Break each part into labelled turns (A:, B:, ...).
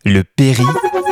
A: Le Péri,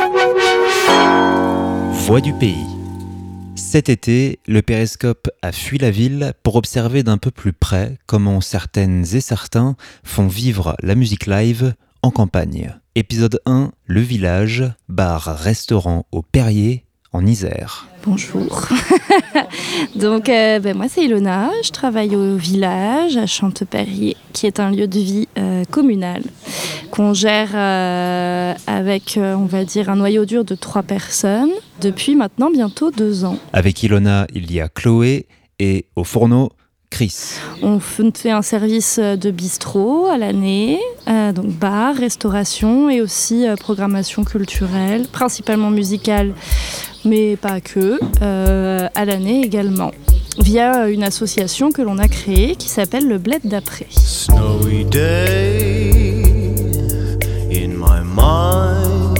A: voix du pays. Cet été, le périscope a fui la ville pour observer d'un peu plus près comment certaines et certains font vivre la musique live en campagne. Épisode 1, le village, bar-restaurant au Perrier, en Isère.
B: Bonjour. Donc, moi c'est Ilona, je travaille au village à Chanteperrier, qui est un lieu de vie communal qu'on gère avec, on va dire, un noyau dur de 3 personnes depuis maintenant bientôt 2 ans.
A: Avec Ilona, il y a Chloé et au fourneau, Chris.
B: On fait un service de bistrot à l'année, donc bar, restauration et aussi programmation culturelle, principalement musicale, mais pas que, à l'année également, via une association que l'on a créée qui s'appelle le Bled d'après.
C: Snowy day in my mind.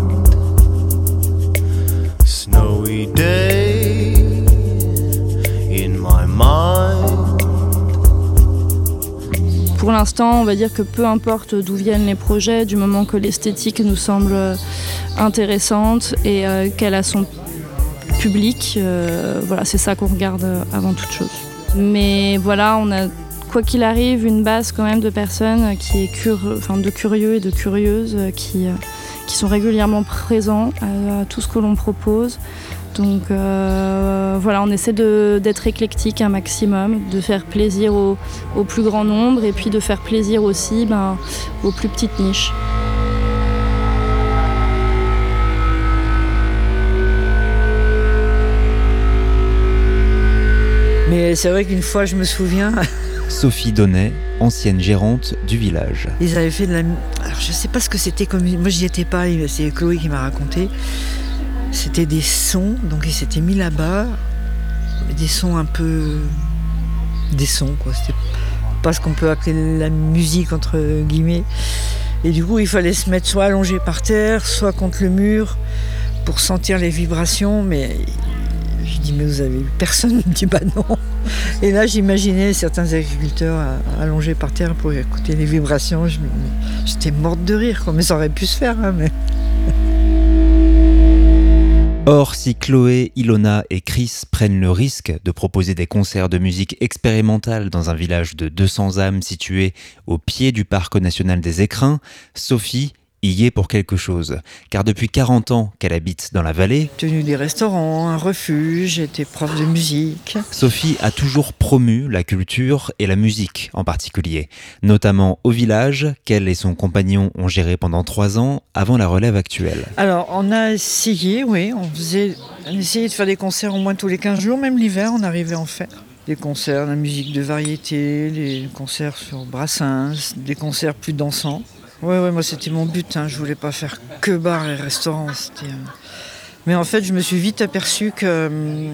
C: Snowy day in my mind.
B: Pour l'instant, on va dire que peu importe d'où viennent les projets, du moment que l'esthétique nous semble intéressante et qu'elle a son public, voilà, c'est ça qu'on regarde avant toute chose. Mais voilà, on a, quoi qu'il arrive, une base quand même de personnes qui est de curieux et de curieuses qui sont régulièrement présents à tout ce que l'on propose. Donc voilà, on essaie d'être éclectique un maximum, de faire plaisir au plus grand nombre et puis de faire plaisir aussi aux plus petites niches.
D: Mais c'est vrai qu'une fois, je me souviens...
A: Sophie Donnet, ancienne gérante du village.
D: Ils avaient fait de la... Alors, je sais pas ce que c'était comme... Moi, j'y étais pas, c'est Chloé qui m'a raconté. C'était des sons, donc ils s'étaient mis là-bas. Des sons un peu... Des sons, quoi. C'était pas ce qu'on peut appeler la musique, entre guillemets. Et du coup, il fallait se mettre soit allongé par terre, soit contre le mur, pour sentir les vibrations, mais... Je dis, mais vous avez eu personne? Il me dit, bah non. Et là, j'imaginais certains agriculteurs allongés par terre pour écouter les vibrations. J'étais morte de rire, quoi. Mais ça aurait pu se faire, hein, mais...
A: Or, si Chloé, Ilona et Chris prennent le risque de proposer des concerts de musique expérimentale dans un village de 200 âmes situé au pied du parc national des Écrins, Sophie y est pour quelque chose, car depuis 40 ans qu'elle habite dans la vallée,
D: tenu des restaurants, un refuge, était prof de musique.
A: Sophie a toujours promu la culture et la musique en particulier, notamment au village qu'elle et son compagnon ont géré pendant 3 ans avant la relève actuelle.
D: Alors on a essayé, oui, on essayait de faire des concerts au moins tous les 15 jours, même l'hiver on arrivait à en faire. Des concerts, la musique de variété, les concerts sur Brassens, des concerts plus dansants. Ouais, moi c'était mon but, je voulais pas faire que bar et restaurant. Mais en fait, je me suis vite aperçu qu'il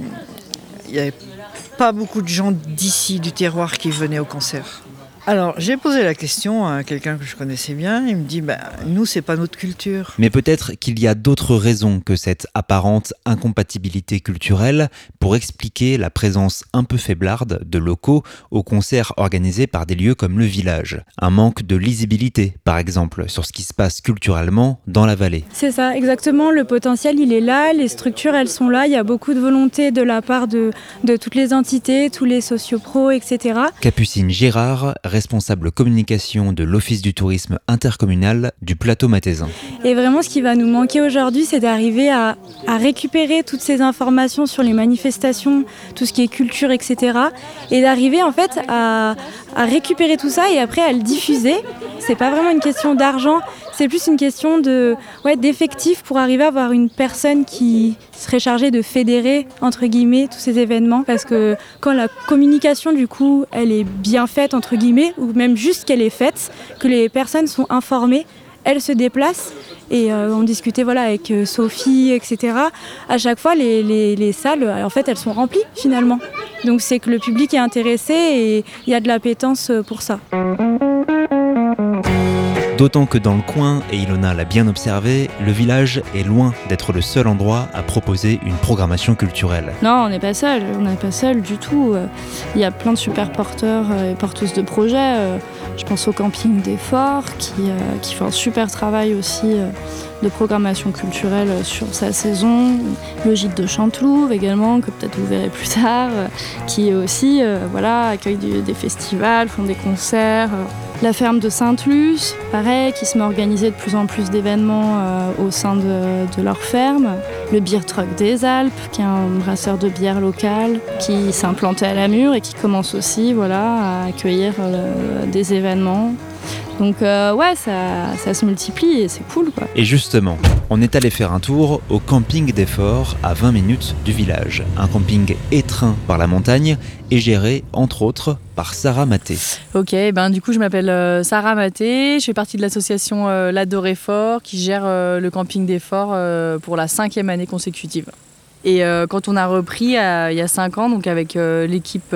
D: n'y avait pas beaucoup de gens d'ici, du terroir, qui venaient au concert. Alors, j'ai posé la question à quelqu'un que je connaissais bien, il me dit, nous, c'est pas notre culture.
A: Mais peut-être qu'il y a d'autres raisons que cette apparente incompatibilité culturelle pour expliquer la présence un peu faiblarde de locaux aux concerts organisés par des lieux comme le village. Un manque de lisibilité, par exemple, sur ce qui se passe culturellement dans la vallée.
E: C'est ça, exactement, le potentiel, il est là, les structures, elles sont là, il y a beaucoup de volonté de la part de toutes les entités, tous les sociopros, etc.
A: Capucine Gérard, responsable communication de l'Office du tourisme intercommunal du Plateau Mathésin.
E: Et vraiment, ce qui va nous manquer aujourd'hui, c'est d'arriver à récupérer toutes ces informations sur les manifestations, tout ce qui est culture, etc. Et d'arriver en fait à récupérer tout ça et après à le diffuser. C'est pas vraiment une question d'argent, c'est plus une question d'effectifs pour arriver à avoir une personne qui serait chargée de fédérer, entre guillemets, tous ces événements. Parce que quand la communication, du coup, elle est bien faite, entre guillemets, ou même juste qu'elle est faite, que les personnes sont informées, elles se déplacent. Et on discutait avec Sophie, etc. À chaque fois, les salles, en fait, elles sont remplies, finalement. Donc c'est que le public est intéressé et il y a de l'appétence pour ça.
A: D'autant que dans le coin, et Ilona l'a bien observé, le village est loin d'être le seul endroit à proposer une programmation culturelle.
B: Non, on n'est pas seul du tout. Il y a plein de super porteurs et porteuses de projets. Je pense au camping des Forts qui fait un super travail aussi de programmation culturelle sur sa saison. Le gîte de Chantelouve également, que peut-être vous verrez plus tard, qui aussi accueille des festivals, font des concerts. La ferme de Sainte-Luce, pareil, qui se met à organiser de plus en plus d'événements au sein de leur ferme. Le Beer Truck des Alpes, qui est un brasseur de bière local, qui s'est implanté à Lamure et qui commence aussi à accueillir des événements. Donc ça se multiplie et c'est cool, quoi.
A: Et justement, on est allé faire un tour au camping des Forts à 20 minutes du village. Un camping étreint par la montagne et géré, entre autres, par Sarah Maté.
F: Ok, du coup je m'appelle Sarah Maté, je fais partie de l'association L'Adoré Fort qui gère le camping des Forts pour la 5e année consécutive. Et quand on a repris il y a 5 ans, donc avec l'équipe,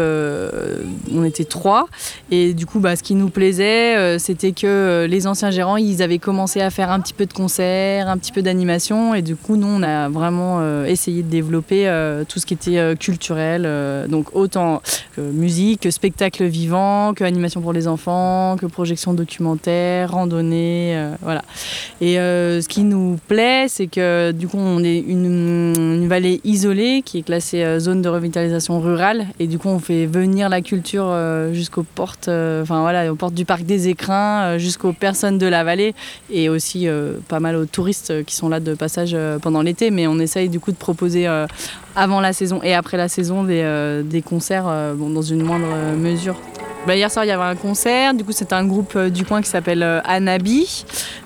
F: on était 3. Et du coup, ce qui nous plaisait, c'était que les anciens gérants, ils avaient commencé à faire un petit peu de concerts, un petit peu d'animation. Et du coup, nous, on a vraiment essayé de développer tout ce qui était culturel. Donc autant musique, que spectacle vivant, que animation pour les enfants, que projection documentaire, randonnée, voilà. Et ce qui nous plaît, c'est que du coup, on est une vallée isolée qui est classée zone de revitalisation rurale et du coup on fait venir la culture jusqu'aux portes, aux portes du parc des Écrins, jusqu'aux personnes de la vallée et aussi pas mal aux touristes qui sont là de passage pendant l'été, mais on essaye du coup de proposer avant la saison et après la saison des concerts dans une moindre mesure. Hier soir, il y avait un concert. Du coup, c'est un groupe du coin qui s'appelle Anabi.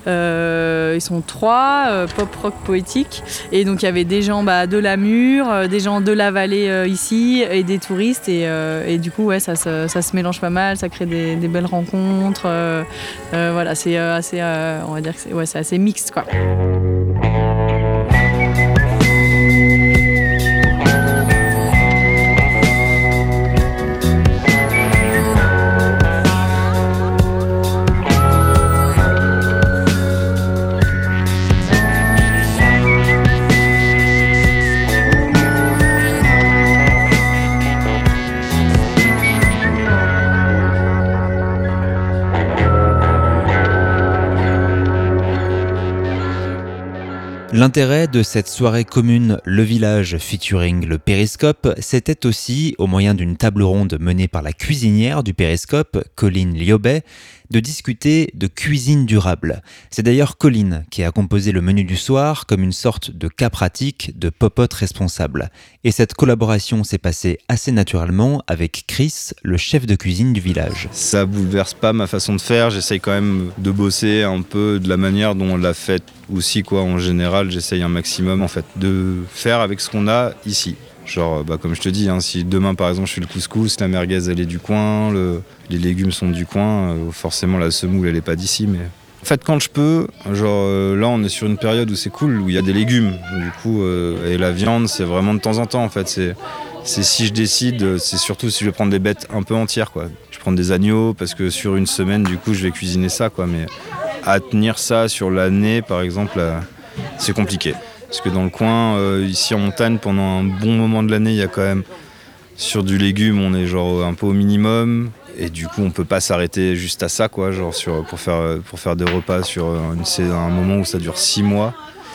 F: Ils sont 3, pop-rock poétique. Et donc, il y avait des gens de Lamure, des gens de la vallée ici et des touristes. Et du coup, ça se mélange pas mal. Ça crée des belles rencontres. C'est assez, on va dire que c'est assez mixte, quoi.
A: L'intérêt de cette soirée commune Le Village featuring le Périscope, c'était aussi, au moyen d'une table ronde menée par la cuisinière du Périscope, Colline Liobet, de discuter de cuisine durable. C'est d'ailleurs Colline qui a composé le menu du soir comme une sorte de cas pratique de popote responsable. Et cette collaboration s'est passée assez naturellement avec Chris, le chef de cuisine du village.
G: Ça bouleverse pas ma façon de faire, j'essaye quand même de bosser un peu de la manière dont on l'a fait aussi, quoi. En général, j'essaye un maximum en fait de faire avec ce qu'on a ici. Genre, comme je te dis, si demain par exemple je fais le couscous, la merguez elle est du coin, les légumes sont du coin, forcément la semoule elle est pas d'ici, mais en fait quand je peux, là on est sur une période où c'est cool, où il y a des légumes, du coup, et la viande c'est vraiment de temps en temps en fait, c'est si je décide, c'est surtout si je vais prendre des bêtes un peu entières, quoi. Je prends des agneaux parce que sur une semaine du coup je vais cuisiner ça, quoi, mais à tenir ça sur l'année par exemple, c'est compliqué. Parce que dans le coin, ici en montagne, pendant un bon moment de l'année, il y a quand même, sur du légume, on est un peu au minimum. Et du coup, on peut pas s'arrêter juste à ça, quoi, pour faire des repas sur un moment où ça dure 6 mois.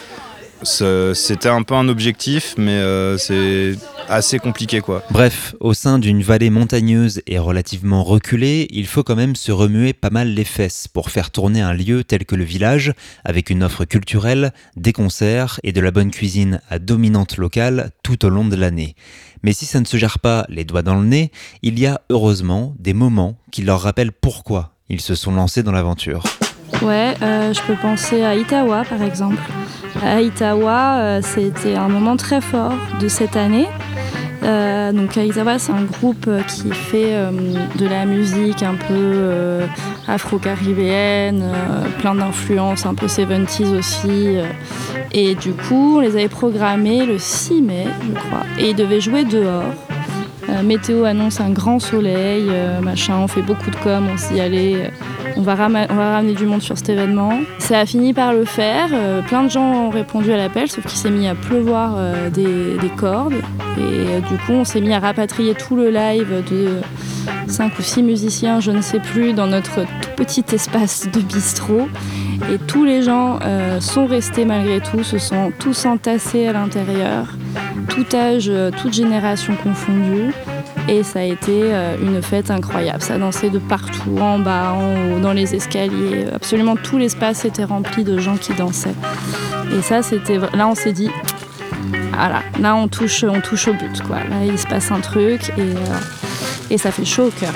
G: C'était un peu un objectif, mais c'est assez compliqué, quoi.
A: Bref, au sein d'une vallée montagneuse et relativement reculée, il faut quand même se remuer pas mal les fesses pour faire tourner un lieu tel que le village, avec une offre culturelle, des concerts et de la bonne cuisine à dominante locale tout au long de l'année. Mais si ça ne se gère pas les doigts dans le nez, il y a heureusement des moments qui leur rappellent pourquoi ils se sont lancés dans l'aventure.
B: Je peux penser à Itawa par exemple. À Itawa, c'était un moment très fort de cette année. Donc Itawa, c'est un groupe qui fait de la musique un peu afro-caribéenne, plein d'influences, un peu 70s aussi. Et du coup, on les avait programmés le 6 mai, je crois. Et ils devaient jouer dehors. Météo annonce un grand soleil, on fait beaucoup de com, on s'y allait. on va ramener du monde sur cet événement. Ça a fini par le faire. Plein de gens ont répondu à l'appel, sauf qu'il s'est mis à pleuvoir des cordes. Et du coup, on s'est mis à rapatrier tout le live de 5 ou 6 musiciens, je ne sais plus, dans notre tout petit espace de bistrot. Et tous les gens sont restés malgré tout, se sont tous entassés à l'intérieur, tout âge, toute génération confondue. Et ça a été une fête incroyable. Ça dansait de partout, en bas, en haut, dans les escaliers. Absolument tout l'espace était rempli de gens qui dansaient. Et ça, là, on s'est dit, voilà, là, on touche au but, quoi. Là, il se passe un truc et ça fait chaud au cœur.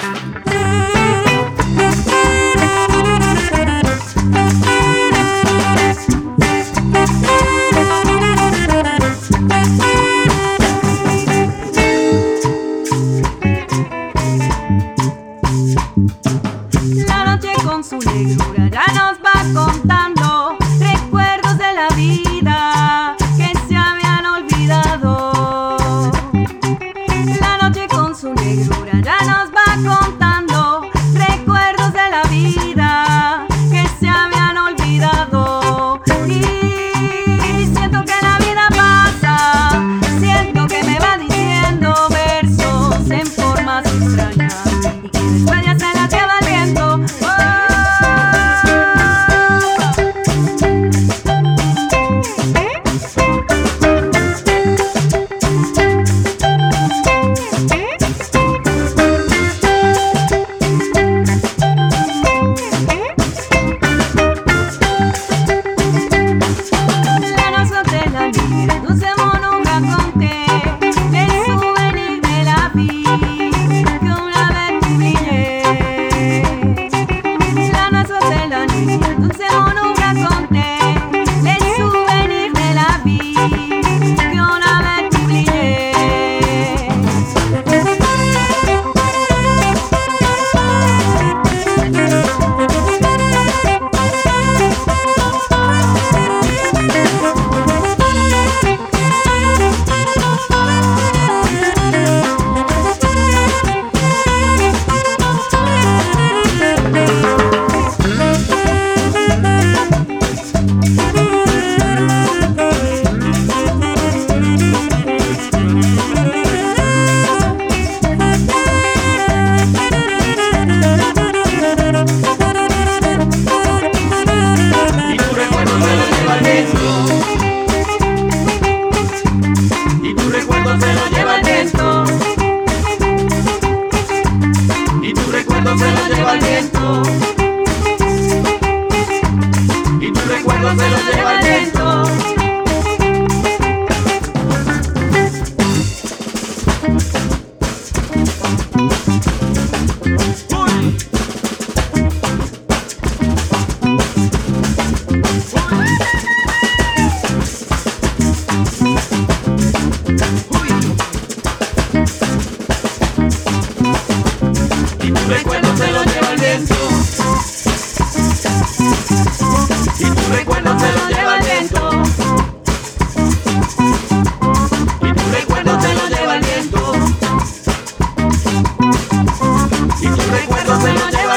H: Y tu recuerdo se lo lleva